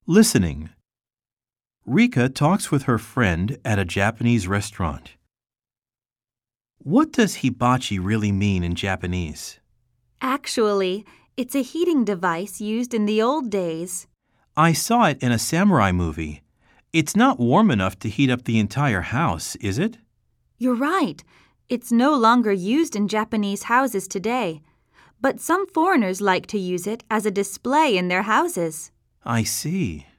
Listening. Rika talks with her friend at a Japanese restaurant. What does hibachi really mean in Japanese? Actually, it's a heating device used in the old days. I saw it in a samurai movie. It's not warm enough to heat up the entire house, is it? You're right. It's no longer used in Japanese houses today. But some foreigners like to use it as a display in their houses. I see.